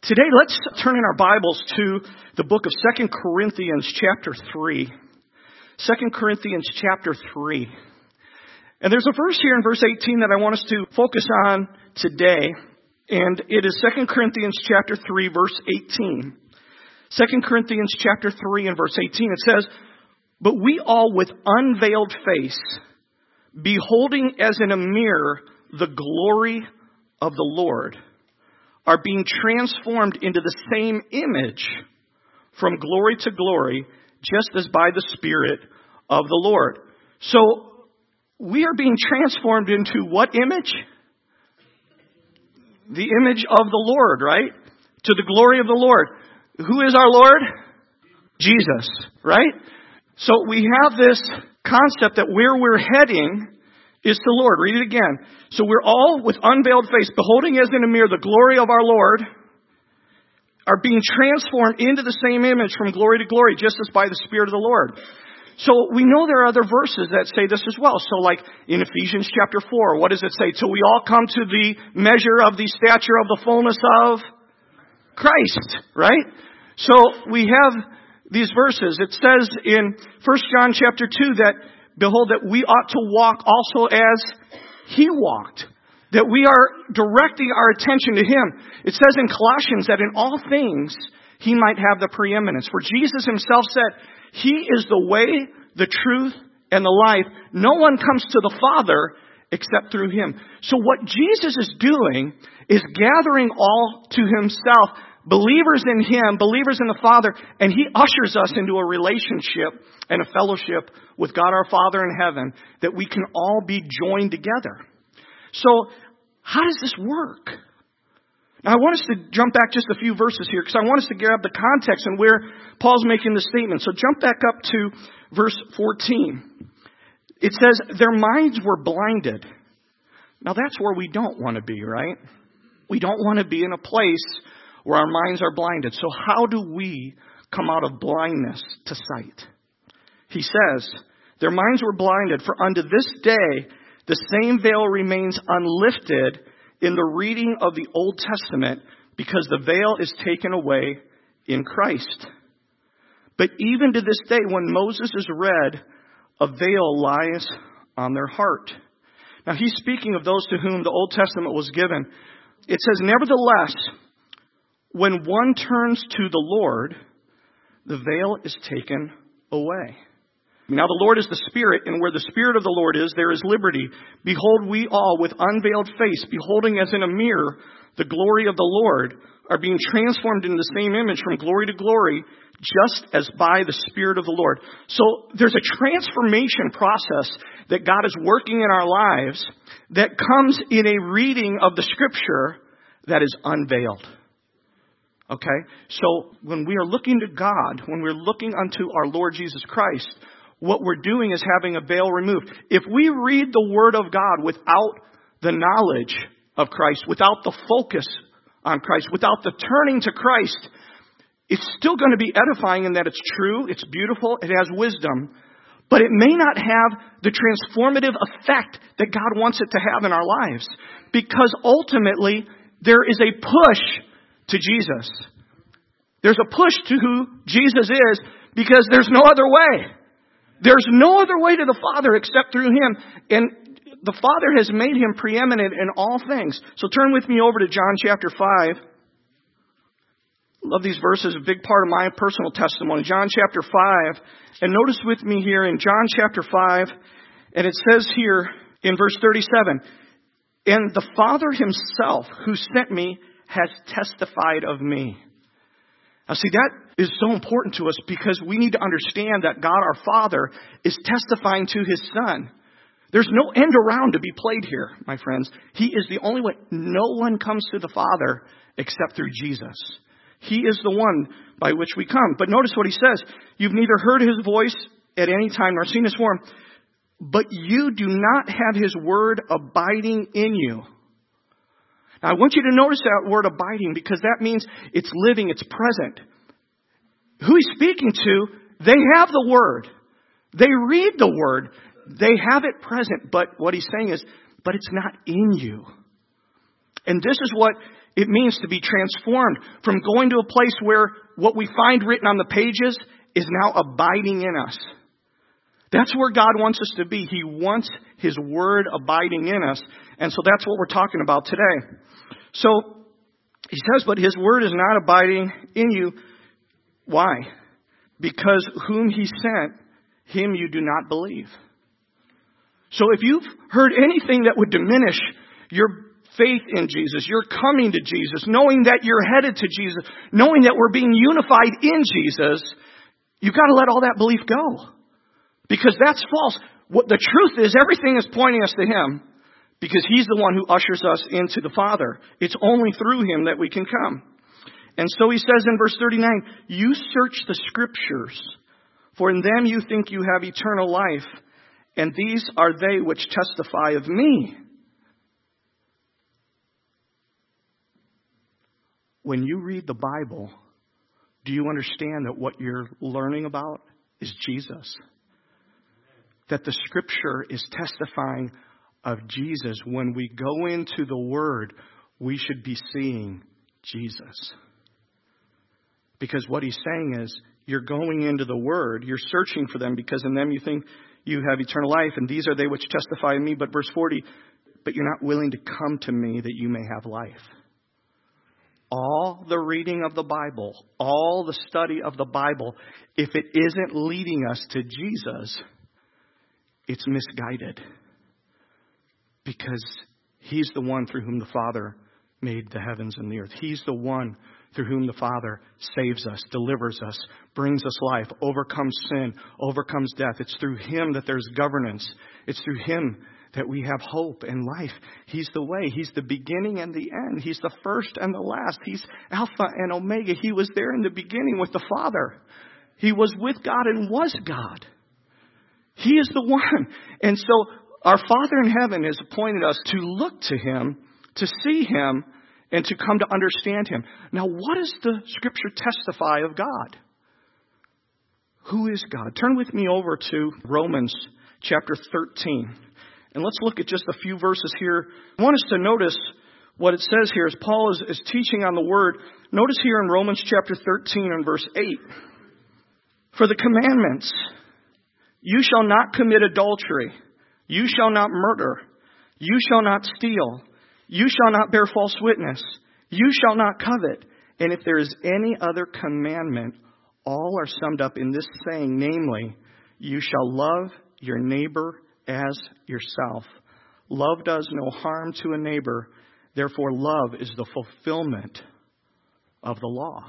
Today, let's turn in our Bibles to the book of 2 Corinthians chapter 3. 2 Corinthians chapter 3. And there's a verse here in verse 18 that I want us to focus on today. And it is 2 Corinthians chapter 3, verse 18. 2 Corinthians chapter 3 and verse 18, it says, "But we all with unveiled face, beholding as in a mirror the glory of the Lord, are being transformed into the same image from glory to glory, just as by the Spirit of the Lord." So we are being transformed into what image? The image of the Lord, right? To the glory of the Lord. Who is our Lord? Jesus, right? So we have this concept that where we're heading is the Lord. Read it again. "So we're all with unveiled face, beholding as in a mirror the glory of our Lord, are being transformed into the same image from glory to glory, just as by the Spirit of the Lord." So we know there are other verses that say this as well. So like in Ephesians chapter 4, what does it say? "Till we all come to the measure of the stature of the fullness of Christ," right? So we have these verses. It says in 1 John chapter 2 that, "Behold, that we ought to walk also as He walked." That we are directing our attention to Him. It says in Colossians that in all things He might have the preeminence. For Jesus Himself said, "He is the way, the truth, and the life. No one comes to the Father except through Him." So what Jesus is doing is gathering all to Himself, believers in Him, believers in the Father, and He ushers us into a relationship and a fellowship with God our Father in heaven that we can all be joined together. So how does this work? Now I want us to jump back just a few verses here because I want us to grab the context and where Paul's making the statement. So jump back up to verse 14. It says, "Their minds were blinded." Now that's where we don't want to be, right? We don't want to be in a place where our minds are blinded. So how do we come out of blindness to sight? He says, "Their minds were blinded, for unto this day the same veil remains unlifted in the reading of the Old Testament, because the veil is taken away in Christ. But even to this day, when Moses is read, a veil lies on their heart." Now he's speaking of those to whom the Old Testament was given. It says, "Nevertheless, when one turns to the Lord, the veil is taken away. Now the Lord is the Spirit, and where the Spirit of the Lord is, there is liberty. Behold, we all with unveiled face, beholding as in a mirror the glory of the Lord, are being transformed into the same image from glory to glory, just as by the Spirit of the Lord." So there's a transformation process that God is working in our lives that comes in a reading of the Scripture that is unveiled. Okay? So when we are looking to God, when we're looking unto our Lord Jesus Christ, what we're doing is having a veil removed. If we read the Word of God without the knowledge of Christ, without the focus on Christ, without the turning to Christ, it's still going to be edifying in that it's true, it's beautiful, it has wisdom, but it may not have the transformative effect that God wants it to have in our lives. Because ultimately, there is a push to Jesus. There's a push to who Jesus is because there's no other way. There's no other way to the Father except through Him. And the Father has made Him preeminent in all things. So turn with me over to John chapter 5. Love these verses, a big part of my personal testimony. John chapter 5. And notice with me here in John chapter 5, and it says here in verse 37, "And the Father Himself who sent me has testified of me." Now see, that is so important to us because we need to understand that God our Father is testifying to His Son. There's no end around to be played here, my friends. He is the only way. No one comes to the Father except through Jesus. He is the one by which we come. But notice what He says. "You've neither heard His voice at any time nor seen His form, but you do not have His word abiding in you." Now, I want you to notice that word abiding because that means it's living, it's present. Who He's speaking to, they have the Word. They read the Word. They have it present. But what He's saying is, but it's not in you. And this is what It means to be transformed from going to a place where what we find written on the pages is now abiding in us. That's where God wants us to be. He wants His Word abiding in us. And so that's what we're talking about today. So He says, but His Word is not abiding in you. Why? Because whom He sent, Him you do not believe. So if you've heard anything that would diminish your faith in Jesus, you're coming to Jesus, knowing that you're headed to Jesus, knowing that we're being unified in Jesus, you've got to let all that belief go. Because that's false. What the truth is, everything is pointing us to Him because He's the one who ushers us into the Father. It's only through Him that we can come. And so He says in verse 39, you search the Scriptures, for in them you think you have eternal life, and these are they which testify of me. When you read the Bible, do you understand that what you're learning about is Jesus? That the Scripture is testifying of Jesus. When we go into the Word, we should be seeing Jesus. Because what He's saying is, you're going into the Word, you're searching for them because in them you think you have eternal life, and these are they which testify of me. But verse 40, but you're not willing to come to me that you may have life. All the reading of the Bible, all the study of the Bible, if it isn't leading us to Jesus, it's misguided. Because He's the one through whom the Father made the heavens and the earth. He's the one through whom the Father saves us, delivers us, brings us life, overcomes sin, overcomes death. It's through Him that there's governance. It's through Him that we have hope and life. He's the way. He's the beginning and the end. He's the first and the last. He's Alpha and Omega. He was there in the beginning with the Father. He was with God and was God. He is the one. And so our Father in heaven has appointed us to look to Him, to see Him, and to come to understand Him. Now, what does the Scripture testify of God? Who is God? Turn with me over to Romans chapter 13. And let's look at just a few verses here. I want us to notice what it says here as Paul is teaching on the Word. Notice here in Romans chapter 13 and verse 8. For the commandments, you shall not commit adultery. You shall not murder. You shall not steal. You shall not bear false witness. You shall not covet. And if there is any other commandment, all are summed up in this saying, namely, you shall love your neighbor as yourself. Love does no harm to a neighbor. Therefore, love is the fulfillment of the law.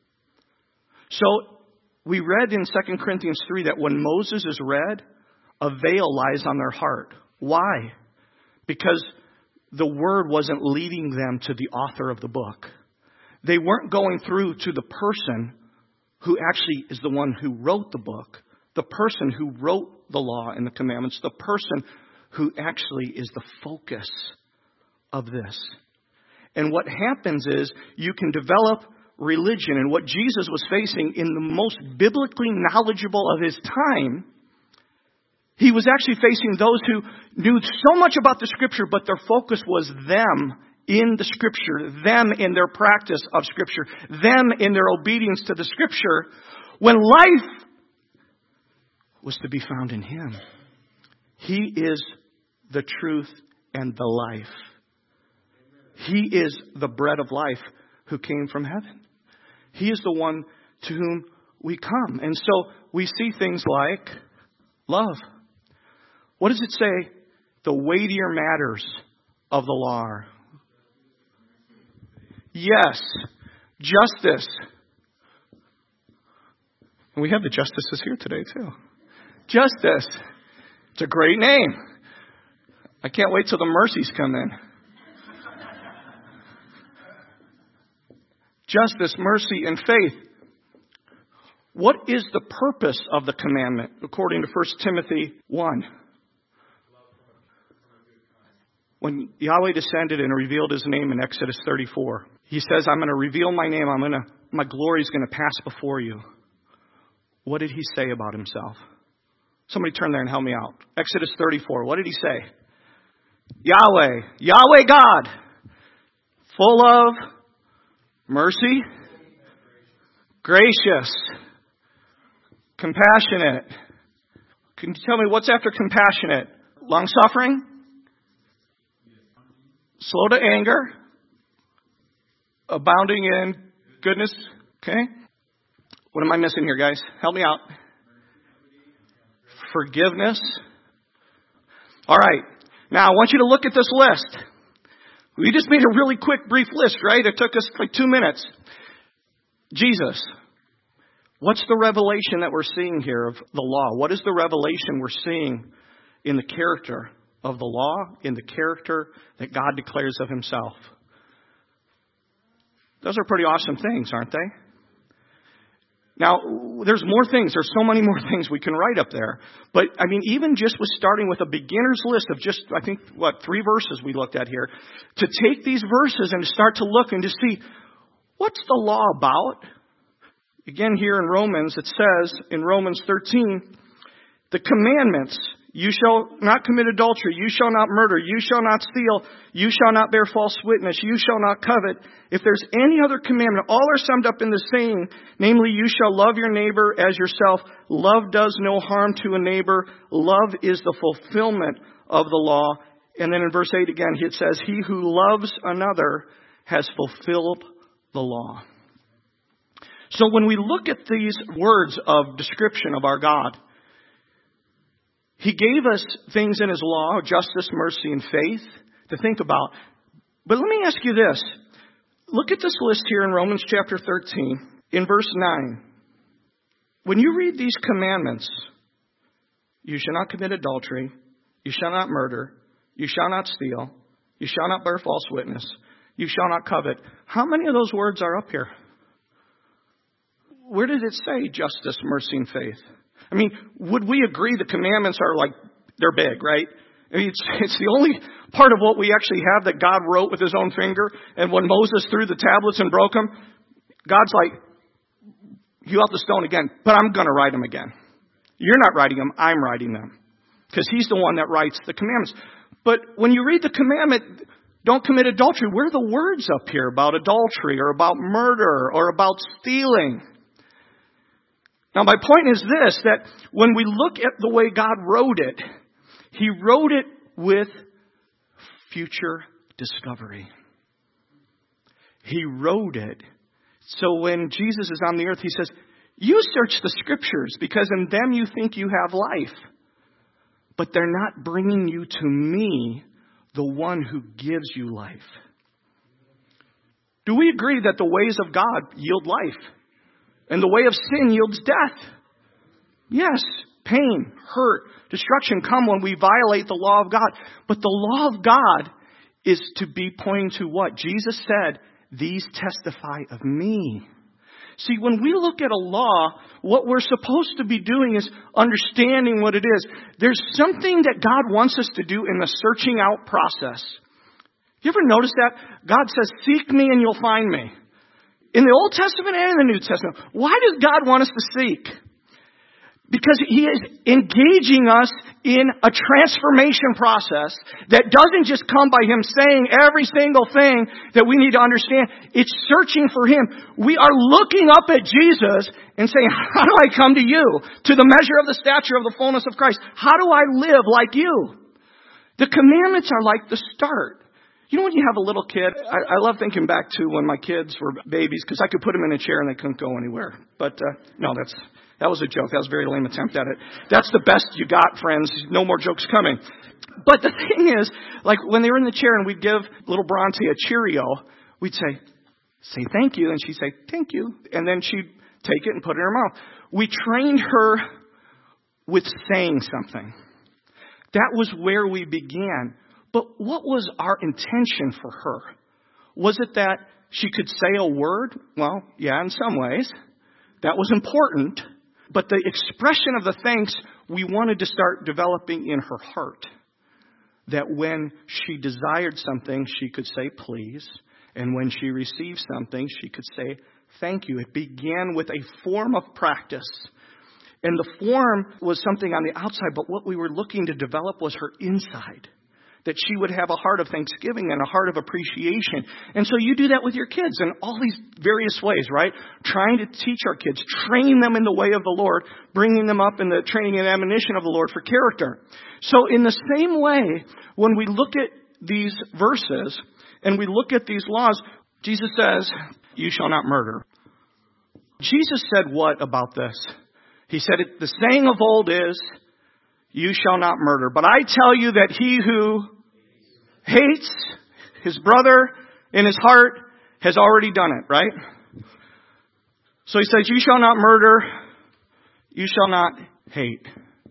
So, we read in 2 Corinthians 3 that when Moses is read, a veil lies on their heart. Why? Because the Word wasn't leading them to the author of the book. They weren't going through to the person who actually is the one who wrote the book, the person who wrote the law and the commandments, the person who actually is the focus of this. And what happens is you can develop religion, and what Jesus was facing in the most biblically knowledgeable of His time, He was actually facing those who knew so much about the Scripture, but their focus was them in the Scripture, them in their practice of Scripture, them in their obedience to the Scripture, when life was to be found in Him. He is the truth and the life. He is the bread of life who came from heaven. He is the one to whom we come. And so we see things like love. What does it say? The weightier matters of the law are. Yes. Justice. And we have the justices here today too. Justice. It's a great name. I can't wait till the mercies come in. Justice, mercy, and faith. What is the purpose of the commandment according to 1 Timothy 1? When Yahweh descended and revealed His name in Exodus 34, He says, I'm going to reveal my name. My glory is going to pass before you. What did He say about Himself? Somebody turn there and help me out. Exodus 34. What did He say? Yahweh God. full of mercy, gracious, compassionate. Can you tell me what's after compassionate? Long-suffering, slow to anger, abounding in goodness. Okay? What am I missing here, guys? Help me out. Forgiveness. All right. Now, I want you to look at this list. We just made a really quick, brief list, right? It took us like 2 minutes. Jesus. What's the revelation that we're seeing here of the law? What is the revelation we're seeing in the character of the law, in the character that God declares of himself? Those are pretty awesome things, aren't they? Now, there's more things. There's so many more things we can write up there. But, I mean, even just with starting with a beginner's list of just, I think, 3 verses we looked at here, to take these verses and start to look and to see, what's the law about? Again, here in Romans, it says, in Romans 13, the commandments, you shall not commit adultery, you shall not murder, you shall not steal, you shall not bear false witness, you shall not covet. If there's any other commandment, all are summed up in the saying, namely, you shall love your neighbor as yourself. Love does no harm to a neighbor. Love is the fulfillment of the law. And then in verse 8 again, it says, he who loves another has fulfilled the law. So when we look at these words of description of our God, he gave us things in his law, justice, mercy, and faith to think about. But let me ask you this. Look at this list here in Romans chapter 13, in verse 9. When you read these commandments, you shall not commit adultery, you shall not murder, you shall not steal, you shall not bear false witness, you shall not covet. How many of those words are up here? Where did it say justice, mercy, and faith? I mean, would we agree the commandments are like, they're big, right? I mean, it's the only part of what we actually have that God wrote with his own finger. And when Moses threw the tablets and broke them, God's like, hew out the stone again, but I'm going to write them again. You're not writing them, I'm writing them. Because he's the one that writes the commandments. But when you read the commandment, don't commit adultery, where are the words up here about adultery or about murder or about stealing? Now, my point is this, that when we look at the way God wrote it, he wrote it with future discovery. He wrote it. So when Jesus is on the earth, he says, you search the scriptures because in them you think you have life. But they're not bringing you to me, the one who gives you life. Do we agree that the ways of God yield life? And the way of sin yields death? Yes, pain, hurt, destruction come when we violate the law of God. But the law of God is to be pointing to what? Jesus said, these testify of me. See, when we look at a law, what we're supposed to be doing is understanding what it is. There's something that God wants us to do in the searching out process. You ever notice that? God says, seek me and you'll find me. In the Old Testament and in the New Testament. Why does God want us to seek? Because he is engaging us in a transformation process that doesn't just come by him saying every single thing that we need to understand. It's searching for him. We are looking up at Jesus and saying, how do I come to you? To the measure of the stature of the fullness of Christ. How do I live like you? The commandments are like the start. You know when you have a little kid, I love thinking back to when my kids were babies because I could put them in a chair and they couldn't go anywhere. But no, that was a joke. That was a very lame attempt at it. That's the best you got, friends. No more jokes coming. But the thing is, like when they were in the chair and we'd give little Bronte a Cheerio, we'd say thank you. And she'd say, thank you. And then she'd take it and put it in her mouth. We trained her with saying something. That was where we began. But what was our intention for her? Was it that she could say a word? Well, yeah, in some ways. That was important. But the expression of the thanks we wanted to start developing in her heart. That when she desired something, she could say please. And when she received something, she could say thank you. It began with a form of practice. And the form was something on the outside, but what we were looking to develop was her inside. that she would have a heart of thanksgiving and a heart of appreciation. And so you do that with your kids in all these various ways, right? Trying to teach our kids, train them in the way of the Lord, bringing them up in the training and admonition of the Lord for character. So in the same way, when we look at these verses and we look at these laws, Jesus says, you shall not murder. Jesus said what about this? He said, the saying of old is, you shall not murder. But I tell you that he who hates his brother in his heart has already done it, right? So he says, you shall not murder, you shall not hate.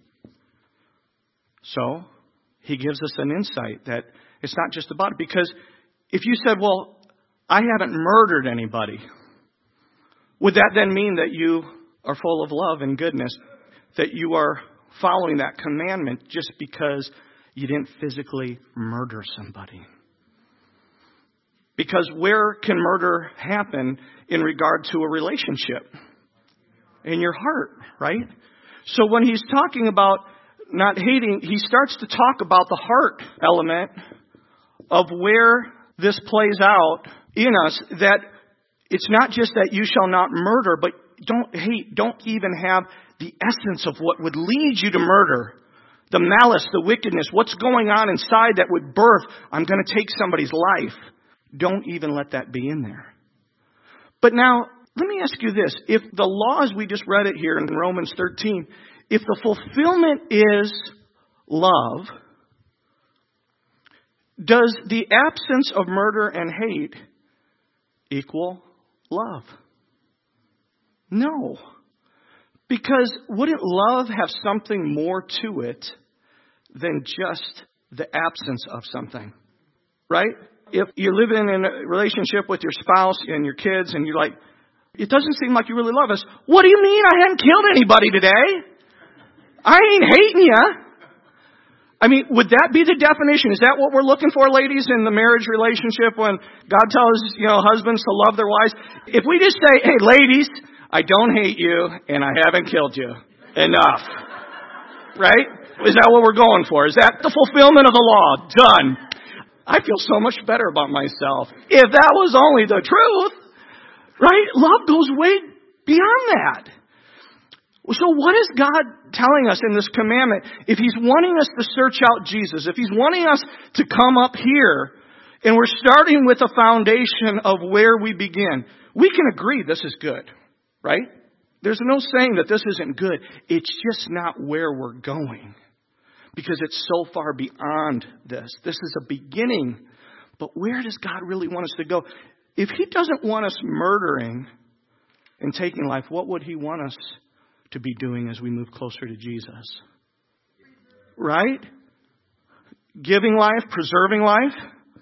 So he gives us an insight that it's not just about it. Because if you said, well, I haven't murdered anybody, would that then mean that you are full of love and goodness, that you are following that commandment just because you didn't physically murder somebody? Because where can murder happen in regard to a relationship? In your heart, right? So when he's talking about not hating, he starts to talk about the heart element of where this plays out in us, that it's not just that you shall not murder, but don't hate, don't even have the essence of what would lead you to murder. The malice, the wickedness, what's going on inside that would birth, I'm going to take somebody's life. Don't even let that be in there. But now, let me ask you this. If the laws, we just read it here in Romans 13, if the fulfillment is love, does the absence of murder and hate equal love? No. Because wouldn't love have something more to it than just the absence of something? Right? If you're living in a relationship with your spouse and your kids and you're like, it doesn't seem like you really love us. What do you mean I haven't killed anybody today? I ain't hating you. I mean, would that be the definition? Is that what we're looking for, ladies, in the marriage relationship when God tells, husbands to love their wives? If we just say, hey, ladies, I don't hate you and I haven't killed you. Enough. Right? Is that what we're going for? Is that the fulfillment of the law? Done. I feel so much better about myself. If that was only the truth, right? Love goes way beyond that. So what is God telling us in this commandment? If He's wanting us to search out Jesus, if He's wanting us to come up here, and we're starting with a foundation of where we begin, we can agree this is good, right? There's no saying that this isn't good. It's just not where we're going, because it's so far beyond this. This is a beginning, but where does God really want us to go? If He doesn't want us murdering and taking life, what would He want us to be doing as we move closer to Jesus? Right? Giving life, preserving life.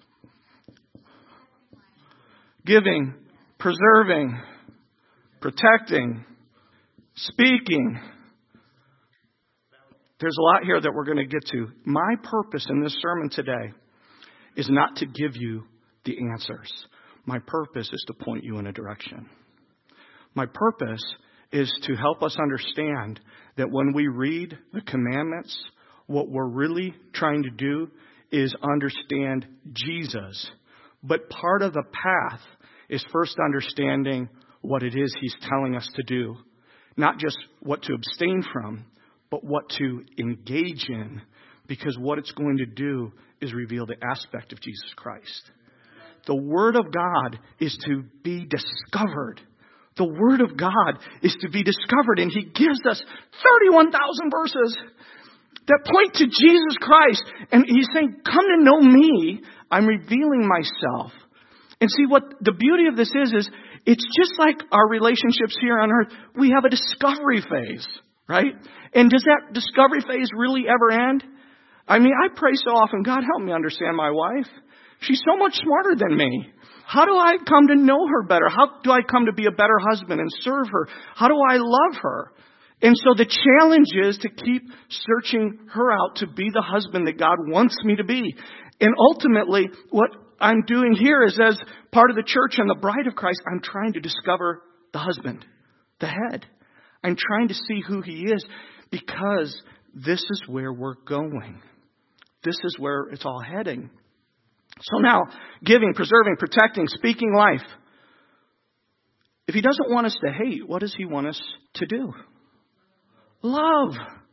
Giving, preserving, protecting, speaking. There's a lot here that we're going to get to. My purpose in this sermon today is not to give you the answers. My purpose is to point you in a direction. My purpose is to help us understand that when we read the commandments, what we're really trying to do is understand Jesus. But part of the path is first understanding what it is He's telling us to do. Not just what to abstain from, but what to engage in. Because what it's going to do is reveal the aspect of Jesus Christ. The Word of God is to be discovered. The Word of God is to be discovered, and He gives us 31,000 verses that point to Jesus Christ. And He's saying, come to know me. I'm revealing myself. And see, what the beauty of this is it's just like our relationships here on earth. We have a discovery phase, right? And does that discovery phase really ever end? I mean, I pray so often, God, help me understand my wife. She's so much smarter than me. How do I come to know her better? How do I come to be a better husband and serve her? How do I love her? And so the challenge is to keep searching her out to be the husband that God wants me to be. And ultimately, what I'm doing here is, as part of the church and the bride of Christ, I'm trying to discover the husband, the head. I'm trying to see who he is, because this is where we're going. This is where it's all heading. So now, giving, preserving, protecting, speaking life. If he doesn't want us to hate, what does he want us to do? Love.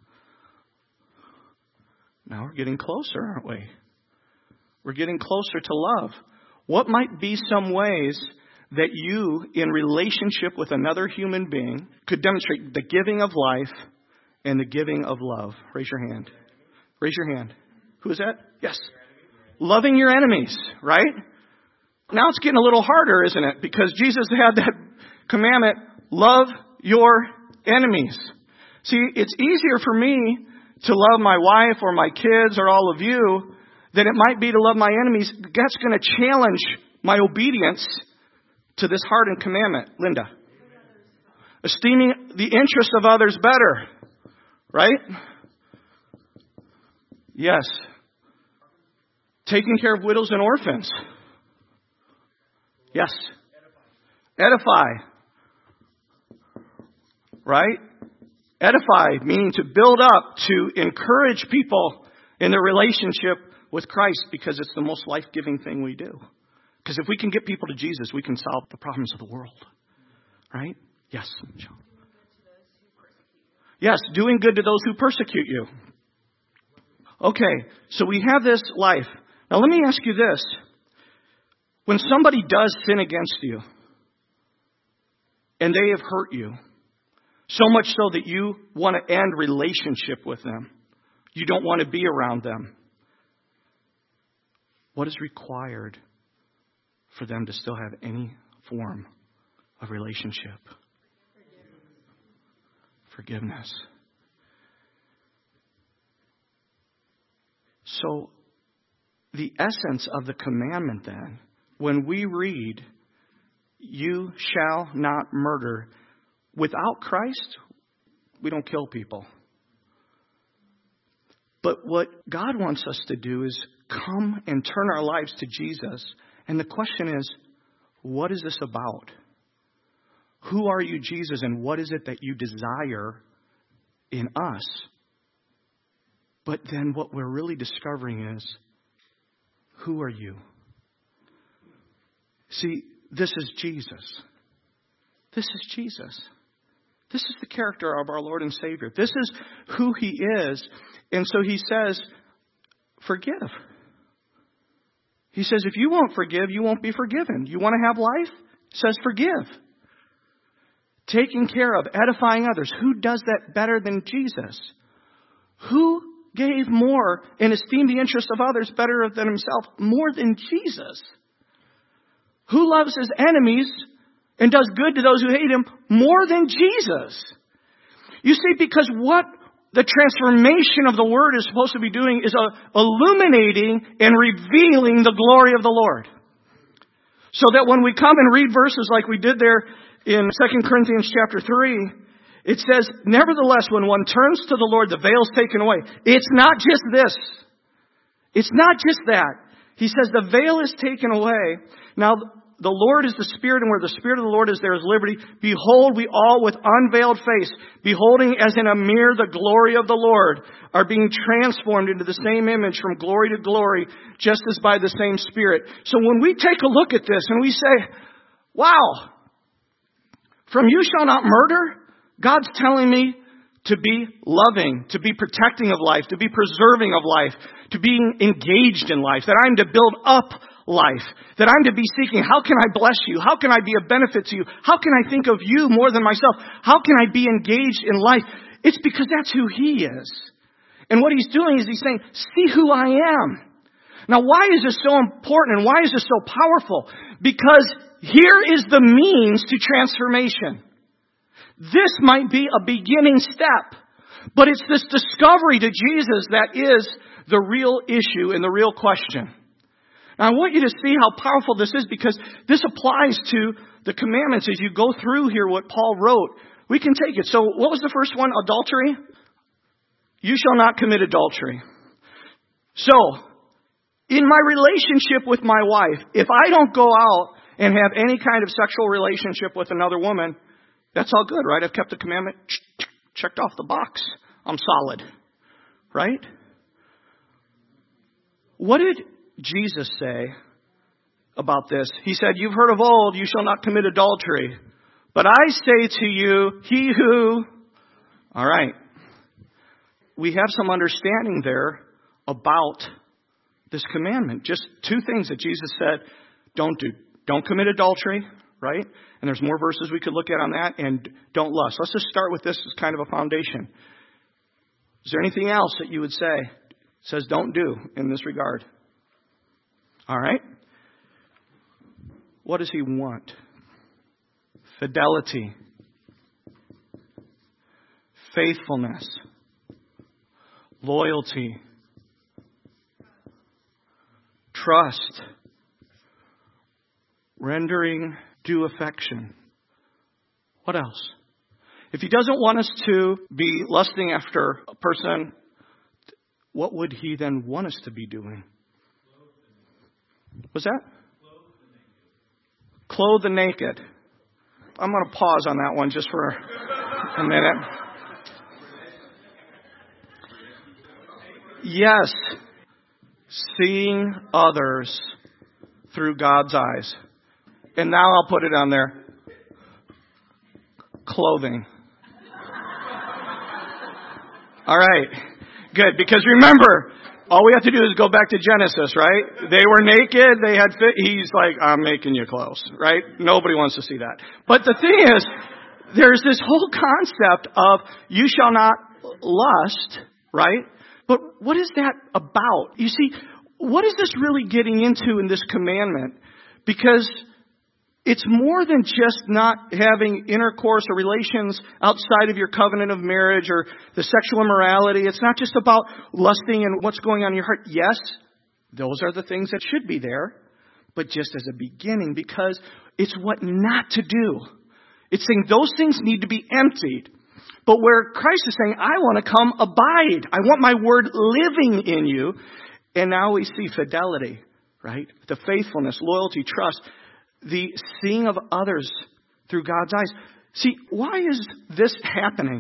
Now we're getting closer, aren't we? We're getting closer to love. What might be some ways that you, in relationship with another human being, could demonstrate the giving of life and the giving of love? Raise your hand. Raise your hand. Who is that? Yes. Loving your enemies, right? Now it's getting a little harder, isn't it? Because Jesus had that commandment, love your enemies. See, it's easier for me to love my wife or my kids or all of you than it might be to love my enemies. That's going to challenge my obedience to this hardened commandment. Linda. Esteeming the interest of others better. Right? Yes. Taking care of widows and orphans. Yes. Edify. Right? Edify, meaning to build up, to encourage people in their relationship with Christ, because it's the most life-giving thing we do. Because if we can get people to Jesus, we can solve the problems of the world. Right? Yes, John. Yes, doing good to those who persecute you. Okay, so we have this life. Now let me ask you this. When somebody does sin against you, and they have hurt you, so much so that you want to end relationship with them, you don't want to be around them, what is required for them to still have any form of relationship? Forgiveness. So, the essence of the commandment then, when we read, you shall not murder, without Christ, we don't kill people. But what God wants us to do is come and turn our lives to Jesus. And the question is, what is this about? Who are you, Jesus, and what is it that you desire in us? But then what we're really discovering is, who are you? See, this is Jesus. This is Jesus. This is the character of our Lord and Savior. This is who He is. And so He says, forgive. He says, if you won't forgive, you won't be forgiven. You want to have life? He says, forgive. Taking care of, edifying others. Who does that better than Jesus? Who gave more and esteemed the interest of others better than himself more than Jesus? Who loves his enemies and does good to those who hate him more than Jesus? You see, because what the transformation of the Word is supposed to be doing is illuminating and revealing the glory of the Lord. So that when we come and read verses like we did there in 2 Corinthians chapter 3, it says, nevertheless, when one turns to the Lord, the veil's taken away. It's not just this. It's not just that. He says the veil is taken away. Now, the Lord is the Spirit, and where the Spirit of the Lord is, there is liberty. Behold, we all with unveiled face, beholding as in a mirror the glory of the Lord, are being transformed into the same image from glory to glory, just as by the same Spirit. So when we take a look at this and we say, wow, from you shall not murder, God's telling me to be loving, to be protecting of life, to be preserving of life, to be engaged in life, that I'm to build up life, that I'm to be seeking, how can I bless you? How can I be a benefit to you? How can I think of you more than myself? How can I be engaged in life? It's because that's who He is. And what He's doing is He's saying, see who I am. Now, why is this so important and why is this so powerful? Because here is the means to transformation. This might be a beginning step, but it's this discovery to Jesus that is the real issue and the real question. Now, I want you to see how powerful this is, because this applies to the commandments as you go through here what Paul wrote. We can take it. So what was the first one? Adultery? You shall not commit adultery. So, in my relationship with my wife, if I don't go out and have any kind of sexual relationship with another woman, that's all good, right? I've kept the commandment, checked off the box. I'm solid, right? What did Jesus say about this? He said, you've heard of old, you shall not commit adultery. But I say to you, he who... All right. We have some understanding there about this commandment. Just two things that Jesus said, don't do. Don't commit adultery, right? And there's more verses we could look at on that. And don't lust. Let's just start with this as kind of a foundation. Is there anything else that you would say says don't do in this regard? All right. What does he want? Fidelity. Faithfulness. Loyalty. Trust. Rendering due affection. What else? If he doesn't want us to be lusting after a person, what would he then want us to be doing? What's that? Clothe the naked. I'm going to pause on that one just for a minute. Yes, seeing others through God's eyes. And now I'll put it on there. Clothing. All right. Good. Because remember, all we have to do is go back to Genesis, right? They were naked. They had fit. He's like, I'm making you clothes, right? Nobody wants to see that. But the thing is, there's this whole concept of you shall not lust, right? But what is that about? You see, what is this really getting into in this commandment? Because it's more than just not having intercourse or relations outside of your covenant of marriage or the sexual immorality. It's not just about lusting and what's going on in your heart. Yes, those are the things that should be there, but just as a beginning, because it's what not to do. It's saying those things need to be emptied. But where Christ is saying, I want to come abide. I want my word living in you. And now we see fidelity, right? The faithfulness, loyalty, trust. The seeing of others through God's eyes. See, why is this happening?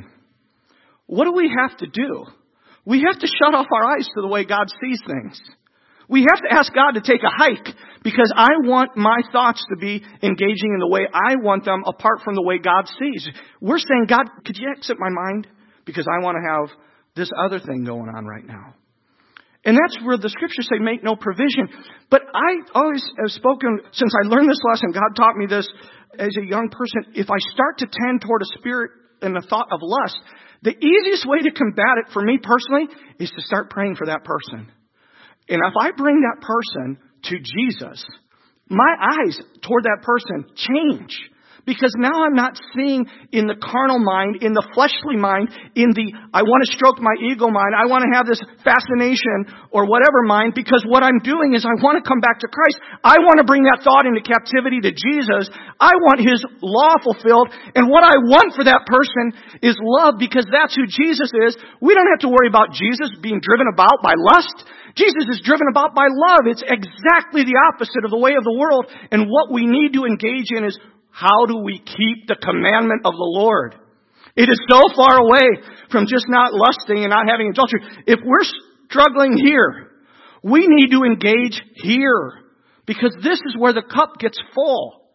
What do we have to do? We have to shut off our eyes to the way God sees things. We have to ask God to take a hike because I want my thoughts to be engaging in the way I want them apart from the way God sees. We're saying, God, could you exit my mind? Because I want to have this other thing going on right now. And that's where the scriptures say make no provision. But I always have spoken, since I learned this lesson, God taught me this as a young person. If I start to tend toward a spirit and a thought of lust, the easiest way to combat it for me personally is to start praying for that person. And if I bring that person to Jesus, my eyes toward that person change. Because now I'm not seeing in the carnal mind, in the fleshly mind, in the I want to stroke my ego mind, I want to have this fascination or whatever mind, because what I'm doing is I want to come back to Christ. I want to bring that thought into captivity to Jesus. I want His law fulfilled. And what I want for that person is love, because that's who Jesus is. We don't have to worry about Jesus being driven about by lust. Jesus is driven about by love. It's exactly the opposite of the way of the world. And what we need to engage in is, how do we keep the commandment of the Lord? It is so far away from just not lusting and not having adultery. If we're struggling here, we need to engage here, because this is where the cup gets full.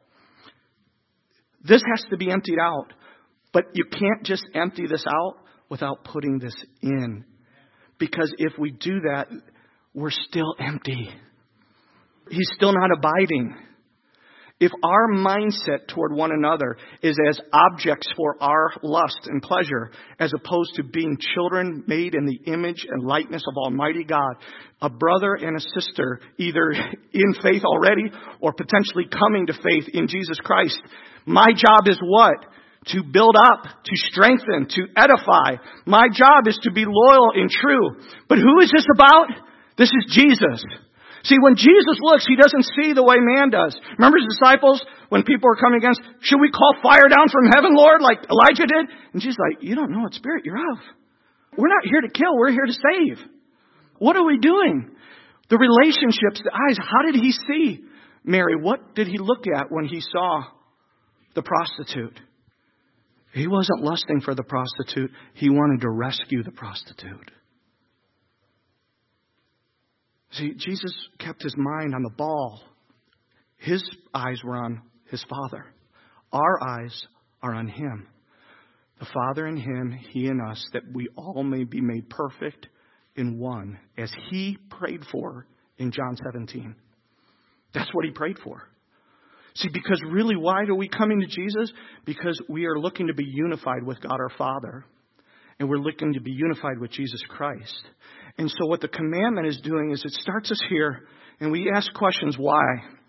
This has to be emptied out. But you can't just empty this out without putting this in. Because if we do that, we're still empty. He's still not abiding. If our mindset toward one another is as objects for our lust and pleasure, as opposed to being children made in the image and likeness of Almighty God, a brother and a sister, either in faith already or potentially coming to faith in Jesus Christ, my job is what? To build up, to strengthen, to edify. My job is to be loyal and true. But who is this about? This is Jesus. See, when Jesus looks, He doesn't see the way man does. Remember His disciples, when people were coming against, should we call fire down from heaven, Lord, like Elijah did? And Jesus like, you don't know what spirit you're of. We're not here to kill, we're here to save. What are we doing? The relationships, the eyes, how did He see Mary? What did He look at when He saw the prostitute? He wasn't lusting for the prostitute. He wanted to rescue the prostitute. See, Jesus kept his mind on the ball. His eyes were on his Father. Our eyes are on him. The Father in him, he in us, that we all may be made perfect in one, as he prayed for in John 17. That's what he prayed for. See, because really, why are we coming to Jesus? Because we are looking to be unified with God our Father. And we're looking to be unified with Jesus Christ. And so what the commandment is doing is it starts us here, and we ask questions, why?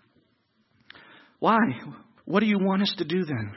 Why? What do you want us to do then?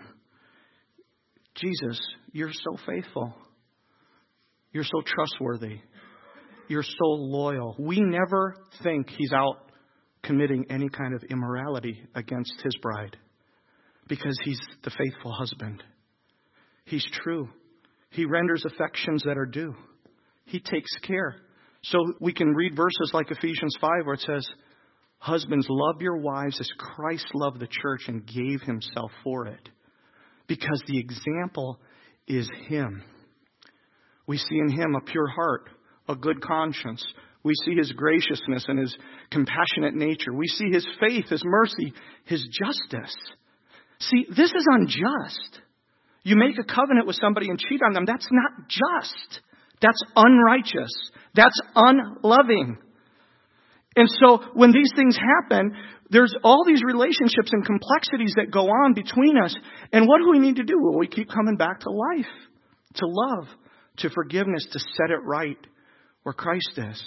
Jesus, you're so faithful. You're so trustworthy. You're so loyal. We never think he's out committing any kind of immorality against his bride, because he's the faithful husband. He's true. He renders affections that are due. He takes care. So we can read verses like Ephesians 5 where it says, husbands, love your wives as Christ loved the church and gave himself for it. Because the example is him. We see in him a pure heart, a good conscience. We see his graciousness and his compassionate nature. We see his faith, his mercy, his justice. See, this is unjust. You make a covenant with somebody and cheat on them. That's not just. That's unrighteous. That's unloving. And so when these things happen, there's all these relationships and complexities that go on between us. And what do we need to do? Well, we keep coming back to life, to love, to forgiveness, to set it right where Christ is.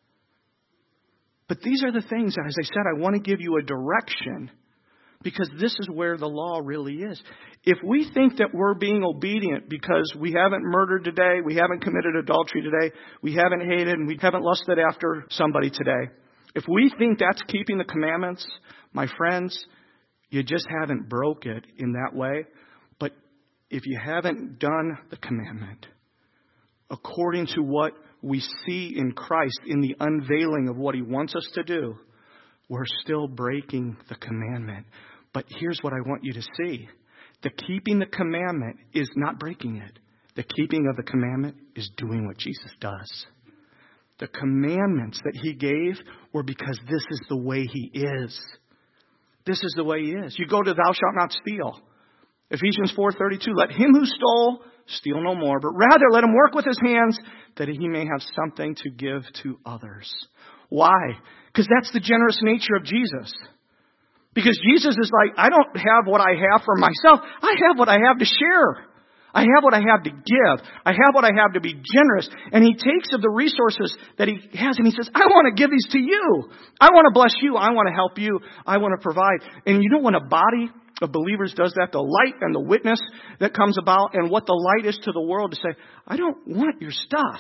But these are the things that, as I said, I want to give you a direction, because this is where the law really is. If we think that we're being obedient because we haven't murdered today, we haven't committed adultery today, we haven't hated, and we haven't lusted after somebody today, if we think that's keeping the commandments, my friends, you just haven't broke it in that way. But if you haven't done the commandment according to what we see in Christ, in the unveiling of what he wants us to do, we're still breaking the commandment. But here's what I want you to see. The keeping the commandment is not breaking it. The keeping of the commandment is doing what Jesus does. The commandments that he gave were because this is the way he is. This is the way he is. You go to thou shalt not steal. Ephesians 4:32, let him who stole steal no more, but rather let him work with his hands that he may have something to give to others. Why? Because that's the generous nature of Jesus. Because Jesus is like, I don't have what I have for myself. I have what I have to share. I have what I have to give. I have what I have to be generous. And he takes of the resources that he has and he says, I want to give these to you. I want to bless you. I want to help you. I want to provide. And you know, when a body of believers does that, the light and the witness that comes about, and what the light is to the world, to say, I don't want your stuff.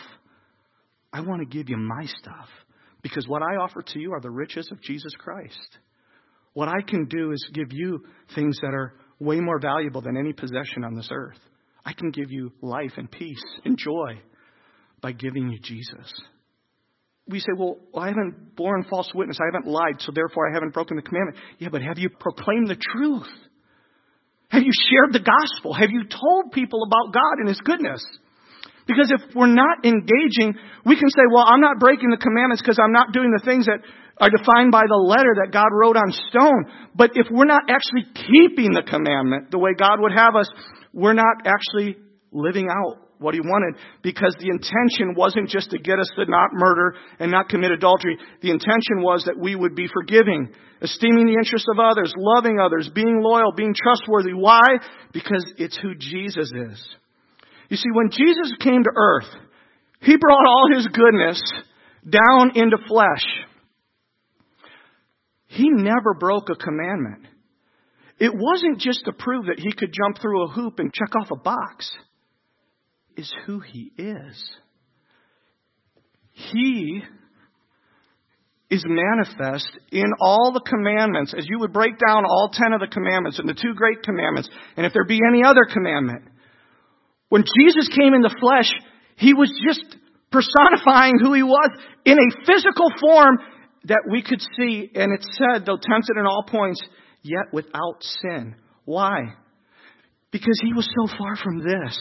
I want to give you my stuff. Because what I offer to you are the riches of Jesus Christ. What I can do is give you things that are way more valuable than any possession on this earth. I can give you life and peace and joy by giving you Jesus. We say, well, I haven't borne false witness. I haven't lied, so therefore I haven't broken the commandment. Yeah, but have you proclaimed the truth? Have you shared the gospel? Have you told people about God and his goodness? Because if we're not engaging, we can say, well, I'm not breaking the commandments because I'm not doing the things that are defined by the letter that God wrote on stone. But if we're not actually keeping the commandment the way God would have us, we're not actually living out what he wanted, because the intention wasn't just to get us to not murder and not commit adultery. The intention was that we would be forgiving, esteeming the interests of others, loving others, being loyal, being trustworthy. Why? Because it's who Jesus is. You see, when Jesus came to earth, he brought all his goodness down into flesh. He never broke a commandment. It wasn't just to prove that he could jump through a hoop and check off a box. It's who he is. He is manifest in all the commandments. As you would break down all 10 of the commandments and the 2 great commandments, and if there be any other commandment, when Jesus came in the flesh, he was just personifying who he was in a physical form that we could see. And it said, though tempted in all points, yet without sin. Why? Because he was so far from this.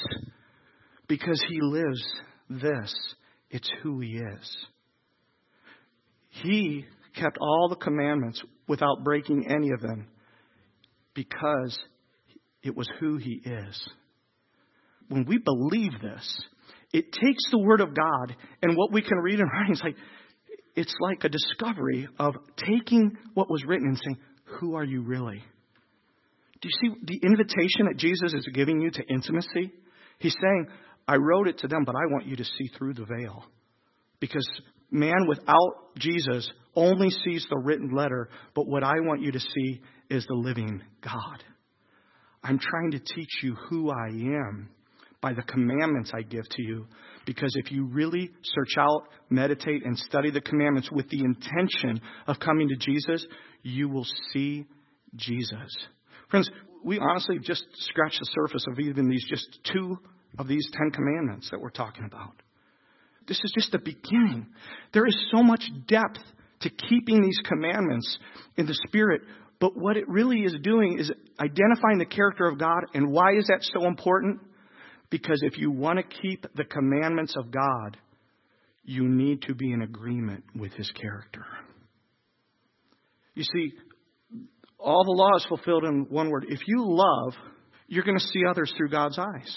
Because he lives this. It's who he is. He kept all the commandments without breaking any of them because it was who He is. When we believe this, it takes the Word of God and what we can read and write. It's like a discovery of taking what was written and saying, who are you really? Do you see the invitation that Jesus is giving you to intimacy? He's saying, I wrote it to them, but I want you to see through the veil. Because man without Jesus only sees the written letter, but what I want you to see is the living God. I'm trying to teach you who I am by the commandments I give to you. Because if you really search out, meditate, and study the commandments with the intention of coming to Jesus, you will see Jesus. Friends, we honestly just scratched the surface of even these just 2 of these 10 commandments that we're talking about. This is just the beginning. There is so much depth to keeping these commandments in the Spirit. But what it really is doing is identifying the character of God. And why is that so important? Because if you want to keep the commandments of God, you need to be in agreement with His character. You see, all the law is fulfilled in one word. If you love, you're going to see others through God's eyes.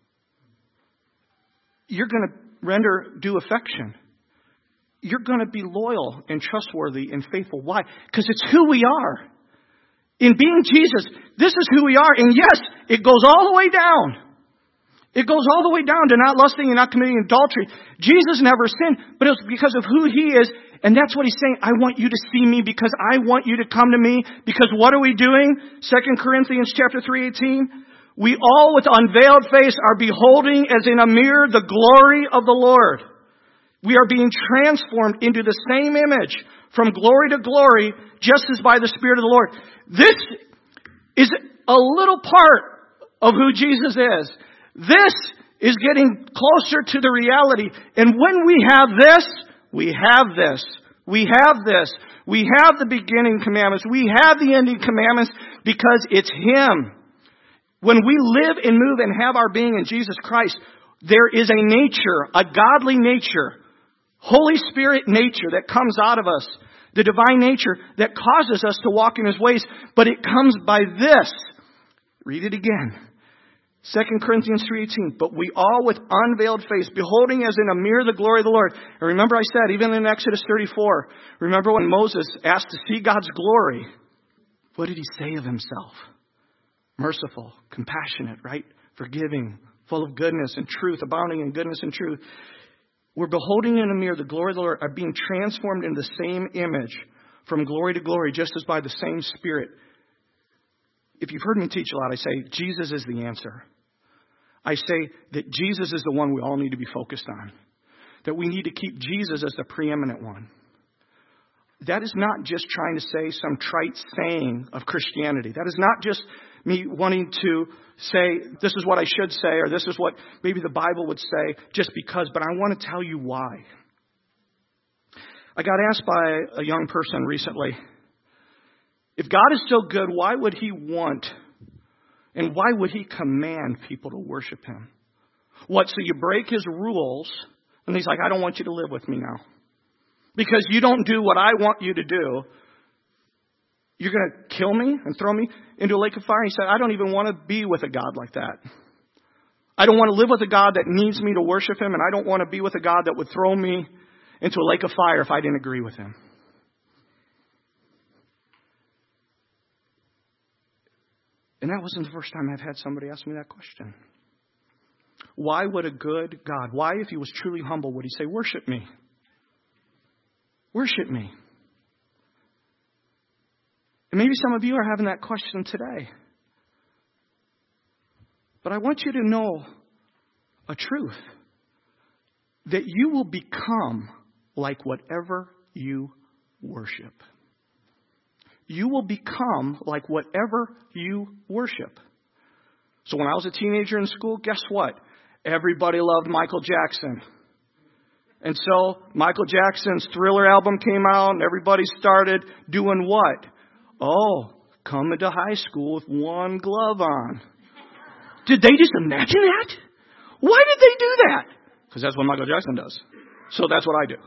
You're going to render due affection. You're going to be loyal and trustworthy and faithful. Why? Because it's who we are. In being Jesus, this is who we are. And yes, it goes all the way down. It goes all the way down to not lusting and not committing adultery. Jesus never sinned, but it was because of who He is. And that's what He's saying. I want you to see me because I want you to come to me. Because what are we doing? 2 Corinthians chapter 3:18. We all with unveiled face are beholding as in a mirror the glory of the Lord. We are being transformed into the same image from glory to glory, just as by the Spirit of the Lord. This is a little part of who Jesus is. This is getting closer to the reality. And when we have this, we have this. We have this. We have the beginning commandments. We have the ending commandments because it's Him. When we live and move and have our being in Jesus Christ, there is a nature, a godly nature, Holy Spirit nature that comes out of us. The divine nature that causes us to walk in His ways. But it comes by this. Read it again. 2 Corinthians 3:18. But we all with unveiled face, beholding as in a mirror the glory of the Lord. And remember I said, even in Exodus 34, remember when Moses asked to see God's glory. What did he say of himself? Merciful, compassionate, right? Forgiving, full of goodness and truth, abounding in goodness and truth. We're beholding in a mirror the glory of the Lord, are being transformed in the same image from glory to glory, just as by the same Spirit. If you've heard me teach a lot, I say Jesus is the answer. I say that Jesus is the one we all need to be focused on. That we need to keep Jesus as the preeminent one. That is not just trying to say some trite saying of Christianity. That is not just me wanting to say, this is what I should say, or this is what maybe the Bible would say, just because. But I want to tell you why. I got asked by a young person recently, if God is so good, why would He want and why would He command people to worship Him? What, so you break His rules? And He's like, I don't want you to live with me now. Because you don't do what I want you to do. You're going to kill me and throw me into a lake of fire? He said, I don't even want to be with a God like that. I don't want to live with a God that needs me to worship Him. And I don't want to be with a God that would throw me into a lake of fire if I didn't agree with Him. And that wasn't the first time I've had somebody ask me that question. Why would a good God, why if He was truly humble, would He say, worship me? Worship me. And maybe some of you are having that question today. But I want you to know a truth. That you will become like whatever you worship. You will become like whatever you worship. So when I was a teenager in school, guess what? Everybody loved Michael Jackson. And so Michael Jackson's Thriller album came out and everybody started doing what? Oh, coming to high school with one glove on. Did they just imagine that? Why did they do that? Because that's what Michael Jackson does. So that's what I do.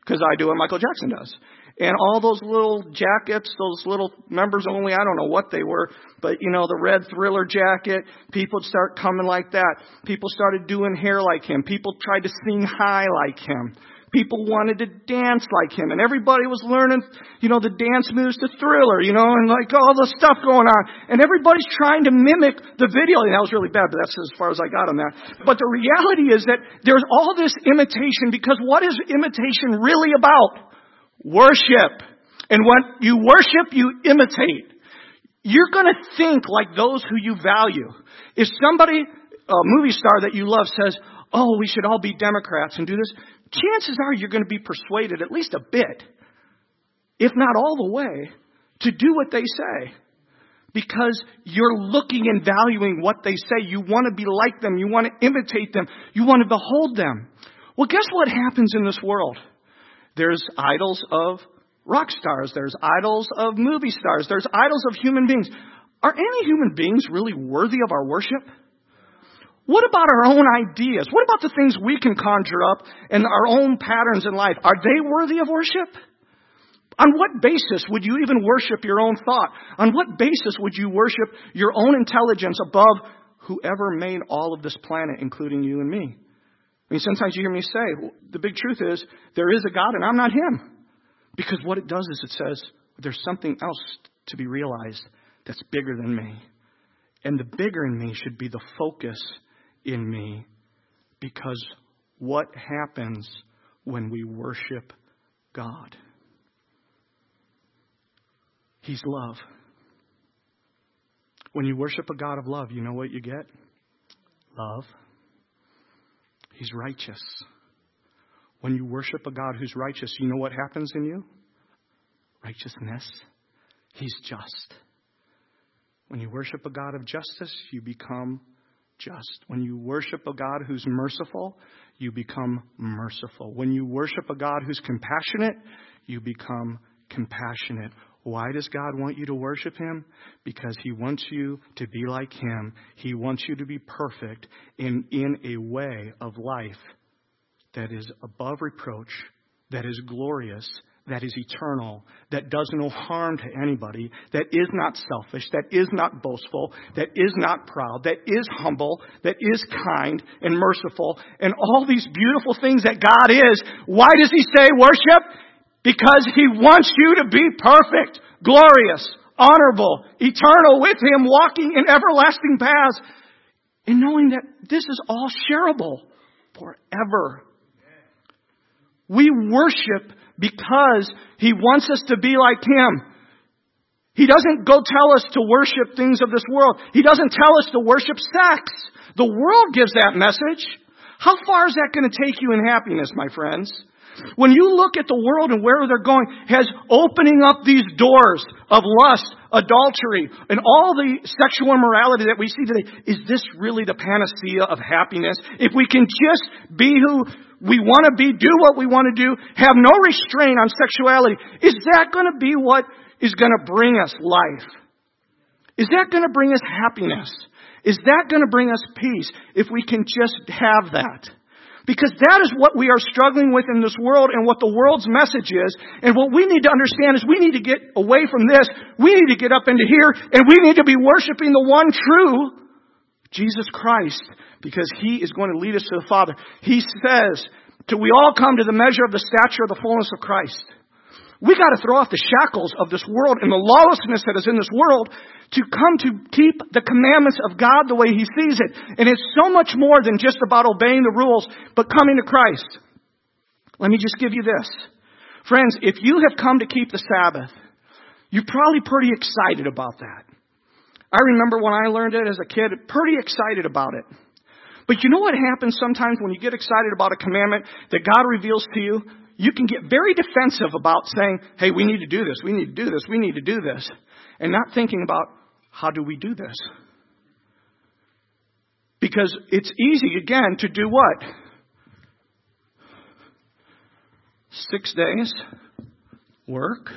because I do what Michael Jackson does. And all those little jackets, those little members only, I don't know what they were, but the red Thriller jacket, people start coming like that. People started doing hair like him. People tried to sing high like him. People wanted to dance like him. And everybody was learning, the dance moves to Thriller, and like all the stuff going on. And everybody's trying to mimic the video. And that was really bad, but that's as far as I got on that. But the reality is that there's all this imitation, because what is imitation really about? Worship. And when you worship, you imitate. You're going to think like those who you value. If somebody, a movie star that you love, says, oh, we should all be Democrats and do this, chances are you're going to be persuaded at least a bit, if not all the way, to do what they say. Because you're looking and valuing what they say. You want to be like them. You want to imitate them. You want to behold them. Well, guess what happens in this world? There's idols of rock stars. There's idols of movie stars. There's idols of human beings. Are any human beings really worthy of our worship? What about our own ideas? What about the things we can conjure up and our own patterns in life? Are they worthy of worship? On what basis would you even worship your own thought? On what basis would you worship your own intelligence above whoever made all of this planet, including you and me? I mean, sometimes you hear me say, well, the big truth is, there is a God and I'm not him. Because what it does is it says, there's something else to be realized that's bigger than me. And the bigger in me should be the focus in me. Because what happens when we worship God? He's love. When you worship a God of love, you know what you get? Love. He's righteous. When you worship a God who's righteous, you know what happens in you? Righteousness. He's just. When you worship a God of justice, you become just. When you worship a God who's merciful, you become merciful. When you worship a God who's compassionate, you become compassionate. Why does God want you to worship him? Because he wants you to be like him. He wants you to be perfect in a way of life that is above reproach, that is glorious, that is eternal, that does no harm to anybody, that is not selfish, that is not boastful, that is not proud, that is humble, that is kind and merciful, and all these beautiful things that God is. Why does he say worship? Because he wants you to be perfect, glorious, honorable, eternal with him, walking in everlasting paths, and knowing that this is all shareable forever. We worship because he wants us to be like him. He doesn't go tell us to worship things of this world. He doesn't tell us to worship sex. The world gives that message. How far is that going to take you in happiness, my friends? When you look at the world and where they're going, has opening up these doors of lust, adultery, and all the sexual immorality that we see today, is this really the panacea of happiness? If we can just be who we want to be, do what we want to do, have no restraint on sexuality, is that going to be what is going to bring us life? Is that going to bring us happiness? Is that going to bring us peace if we can just have that? Because that is what we are struggling with in this world and what the world's message is. And what we need to understand is we need to get away from this. We need to get up into here and we need to be worshiping the one true Jesus Christ, because he is going to lead us to the Father. He says, till we all come to the measure of the stature of the fullness of Christ. We got to throw off the shackles of this world and the lawlessness that is in this world to come to keep the commandments of God the way he sees it. And it's so much more than just about obeying the rules, but coming to Christ. Let me just give you this. Friends, if you have come to keep the Sabbath, you're probably pretty excited about that. I remember when I learned it as a kid, pretty excited about it. But you know what happens sometimes when you get excited about a commandment that God reveals to you? You can get very defensive about saying, hey, we need to do this, we need to do this, we need to do this. And not thinking about, how do we do this? Because it's easy, again, to do what? 6 days, work.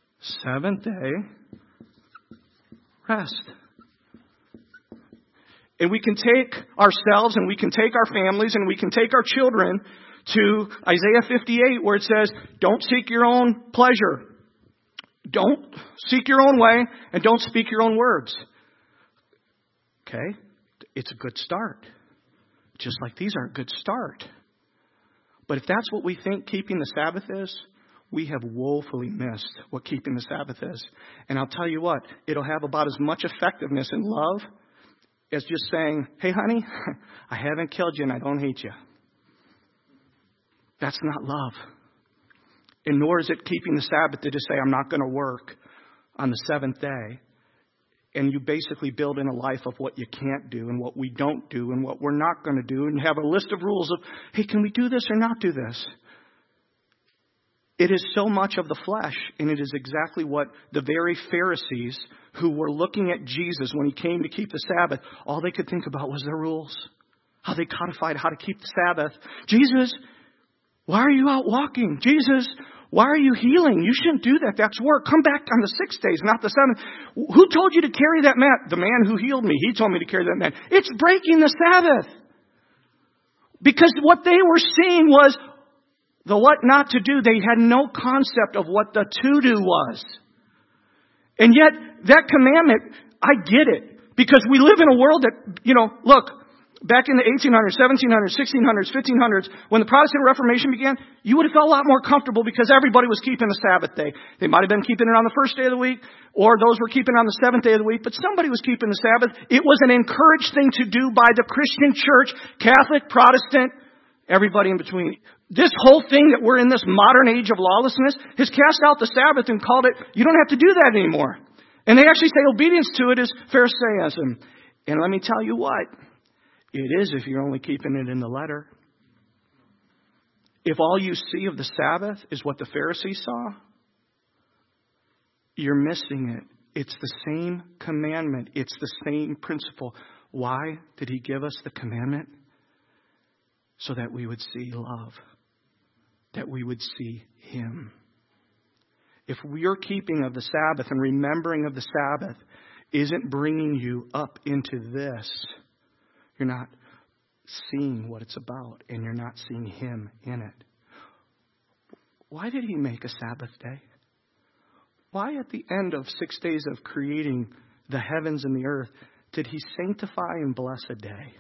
7th day, rest. And we can take ourselves and we can take our families and we can take our children to Isaiah 58 where it says, don't seek your own pleasure. Don't seek your own way and don't speak your own words. Okay? It's a good start. Just like these are a good start. But if that's what we think keeping the Sabbath is, we have woefully missed what keeping the Sabbath is. And I'll tell you what, it'll have about as much effectiveness in love as just saying, hey, honey, I haven't killed you and I don't hate you. That's not love. And nor is it keeping the Sabbath to just say, I'm not going to work on the seventh day. And you basically build in a life of what you can't do and what we don't do and what we're not going to do. And you have a list of rules of, hey, can we do this or not do this? It is so much of the flesh, and it is exactly what the very Pharisees who were looking at Jesus when he came to keep the Sabbath, all they could think about was their rules, how they codified how to keep the Sabbath. Jesus, why are you out walking? Jesus, why are you healing? You shouldn't do that. That's work. Come back on the 6 days, not the 7th. Who told you to carry that mat? The man who healed me. He told me to carry that mat. It's breaking the Sabbath. Because what they were seeing was the what not to do. They had no concept of what the to do was. And yet, that commandment, I get it. Because we live in a world that, look, back in the 1800s, 1700s, 1600s, 1500s, when the Protestant Reformation began, you would have felt a lot more comfortable because everybody was keeping the Sabbath day. They might have been keeping it on the first day of the week, or those were keeping it on the seventh day of the week, but somebody was keeping the Sabbath. It was an encouraged thing to do by the Christian church, Catholic, Protestant, everybody in between. This whole thing that we're in this modern age of lawlessness has cast out the Sabbath and called it, you don't have to do that anymore. And they actually say obedience to it is Pharisaism. And let me tell you what, it is if you're only keeping it in the letter. If all you see of the Sabbath is what the Pharisees saw, you're missing it. It's the same commandment. It's the same principle. Why did he give us the commandment? So that we would see love. That we would see him. If your keeping of the Sabbath and remembering of the Sabbath isn't bringing you up into this, you're not seeing what it's about and you're not seeing him in it. Why did he make a Sabbath day? Why at the end of 6 days of creating the heavens and the earth did he sanctify and bless a day?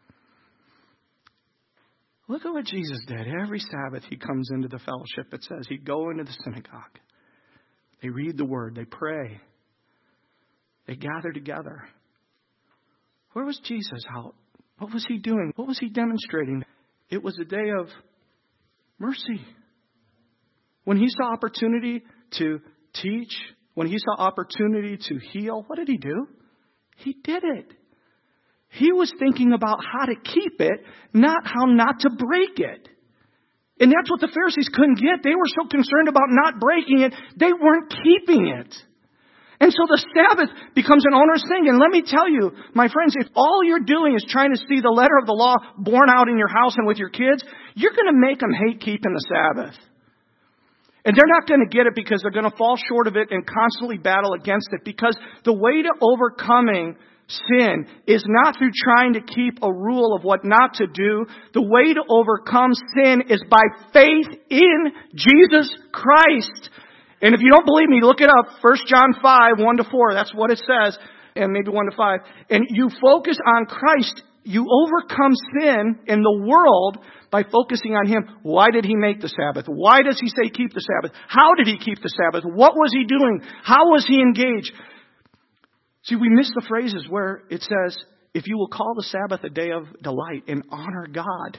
Look at what Jesus did. Every Sabbath he comes into the fellowship. It says he'd go into the synagogue. They read the word. They pray. They gather together. Where was Jesus out? What was he doing? What was he demonstrating? It was a day of mercy. When he saw opportunity to teach, when he saw opportunity to heal, what did he do? He did it. He was thinking about how to keep it, not how not to break it. And that's what the Pharisees couldn't get. They were so concerned about not breaking it, they weren't keeping it. And so the Sabbath becomes an onerous thing. And let me tell you, my friends, if all you're doing is trying to see the letter of the law borne out in your house and with your kids, you're going to make them hate keeping the Sabbath. And they're not going to get it because they're going to fall short of it and constantly battle against it. Because the way to overcoming sin is not through trying to keep a rule of what not to do. The way to overcome sin is by faith in Jesus Christ. And if you don't believe me, look it up. 1 John 5, 1-4. That's what it says. And maybe 1-5. And you focus on Christ. You overcome sin in the world by focusing on him. Why did he make the Sabbath? Why does he say keep the Sabbath? How did he keep the Sabbath? What was he doing? How was he engaged? See, we miss the phrases where it says, if you will call the Sabbath a day of delight and honor God.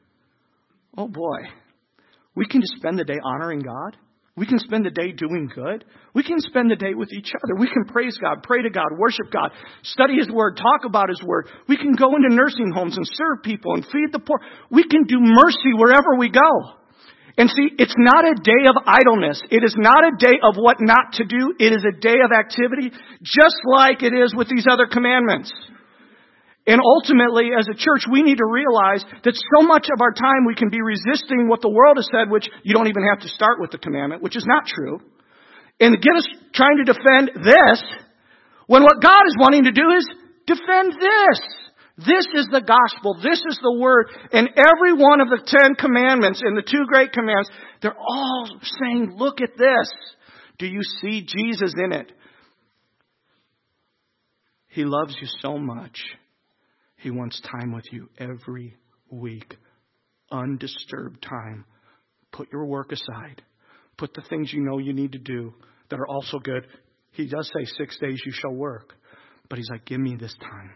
Oh boy. We can just spend the day honoring God. We can spend the day doing good. We can spend the day with each other. We can praise God, pray to God, worship God, study his word, talk about his word. We can go into nursing homes and serve people and feed the poor. We can do mercy wherever we go. And see, it's not a day of idleness. It is not a day of what not to do. It is a day of activity, just like it is with these other commandments. And ultimately, as a church, we need to realize that so much of our time we can be resisting what the world has said, which you don't even have to start with the commandment, which is not true, and get us trying to defend this, when what God is wanting to do is defend this. This is the gospel. This is the word. And every one of the 10 commandments and the 2 great commandments, they're all saying, look at this. Do you see Jesus in it? He loves you so much. He wants time with you every week. Undisturbed time. Put your work aside. Put the things you know you need to do that are also good. He does say 6 days you shall work. But he's like, give me this time.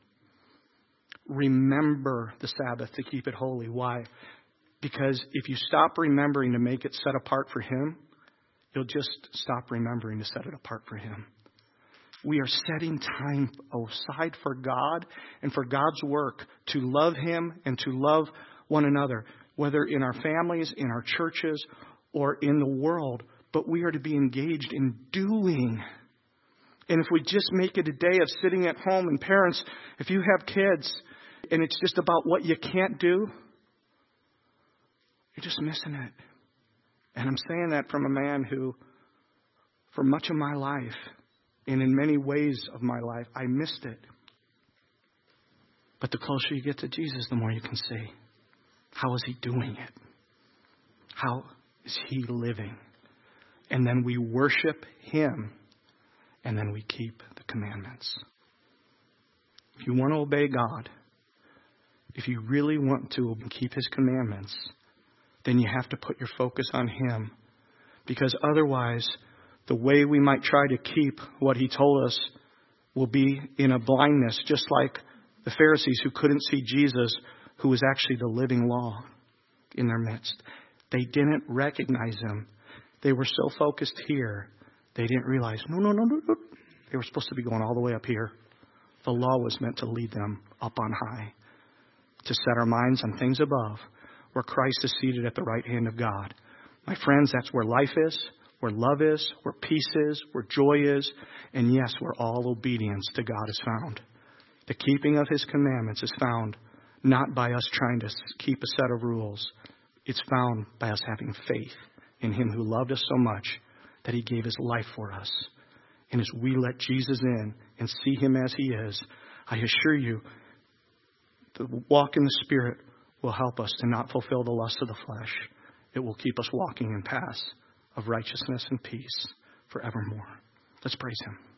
Remember the Sabbath to keep it holy. Why? Because if you stop remembering to make it set apart for him, you'll just stop remembering to set it apart for him. We are setting time aside for God and for God's work to love him and to love one another, whether in our families, in our churches, or in the world. But we are to be engaged in doing. And if we just make it a day of sitting at home, and parents, if you have kids and it's just about what you can't do, you're just missing it. And I'm saying that from a man who, for much of my life, and in many ways of my life, I missed it. But the closer you get to Jesus, the more you can see. How is he doing it? How is he living? And then we worship him. And then we keep the commandments. If you want to obey God, if you really want to keep his commandments, then you have to put your focus on him. Because otherwise, the way we might try to keep what he told us will be in a blindness, just like the Pharisees who couldn't see Jesus, who was actually the living law in their midst. They didn't recognize him. They were so focused here, they didn't realize, no. They were supposed to be going all the way up here. The law was meant to lead them up on high, to set our minds on things above, where Christ is seated at the right hand of God. My friends, that's where life is, where love is, where peace is, where joy is, and yes, where all obedience to God is found. The keeping of his commandments is found not by us trying to keep a set of rules. It's found by us having faith in him who loved us so much that he gave his life for us. And as we let Jesus in and see him as he is, I assure you, the walk in the Spirit will help us to not fulfill the lust of the flesh. It will keep us walking in paths of righteousness and peace forevermore. Let's praise him.